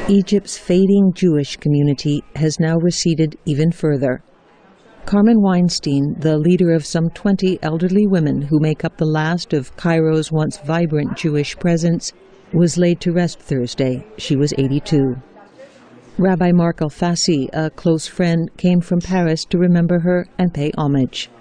Egypt's fading Jewish community has now receded even further. Carmen Weinstein, the leader of some 20 elderly women who make up the last of Cairo's once vibrant Jewish presence, was laid to rest Thursday. She was 82. Rabbi Mark Alfasi, a close friend, came from Paris to remember her and pay homage.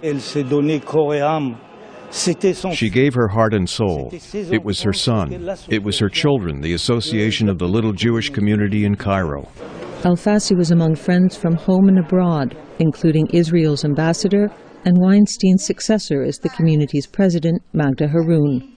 She gave her heart and soul. It was her son. It was her children, the association of the little Jewish community in Cairo. Alfasi was among friends from home and abroad, including Israel's ambassador and Weinstein's successor as the community's president, Magda Haroun.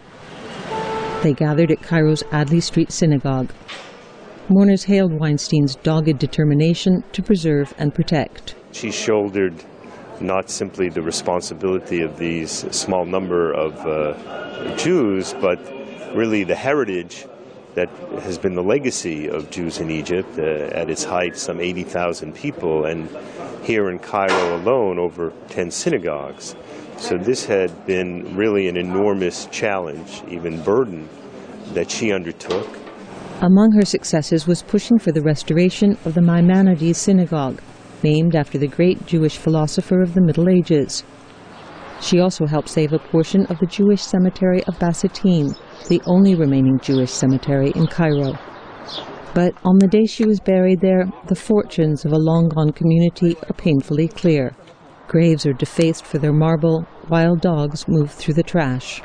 They gathered at Cairo's Adli Street Synagogue. Mourners hailed Weinstein's dogged determination to preserve and protect. She shouldered not simply the responsibility of these small number of Jews, but really the heritage that has been the legacy of Jews in Egypt. At its height, some 80,000 people, and here in Cairo alone, over 10 synagogues. So this had been really an enormous challenge, even burden, that she undertook. Among her successes was pushing for the restoration of the Maimonides Synagogue, named after the great Jewish philosopher of the Middle Ages. She also helped save a portion of the Jewish cemetery of Bassatin, the only remaining Jewish cemetery in Cairo. But on the day she was buried there, the fortunes of a long-gone community are painfully clear. Graves are defaced for their marble, while dogs move through the trash.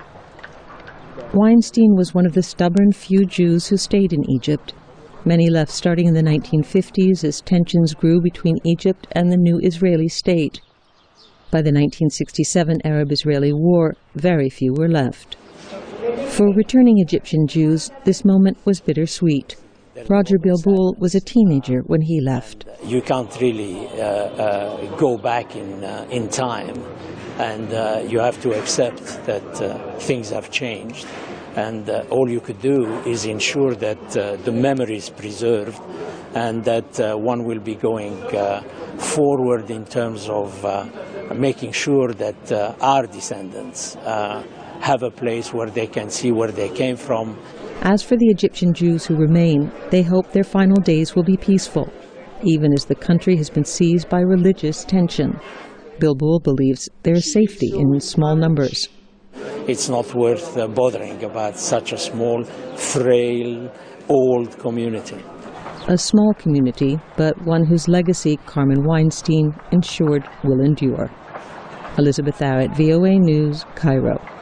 Weinstein was one of the stubborn few Jews who stayed in Egypt. Many left starting in the 1950s as tensions grew between Egypt and the new Israeli state. By the 1967 Arab-Israeli War, very few were left. For returning Egyptian Jews, this moment was bittersweet. Roger Bilboul was a teenager when he left. You can't really go back in time, and you have to accept that things have changed. And all you could do is ensure that the memory is preserved and that one will be going forward in terms of making sure that our descendants have a place where they can see where they came from. As for the Egyptian Jews who remain, they hope their final days will be peaceful, even as the country has been seized by religious tension. Bilboul believes there is safety in small numbers. It's not worth bothering about such a small, frail, old community. A small community, but one whose legacy Carmen Weinstein ensured will endure. Elizabeth Arrett, VOA News, Cairo.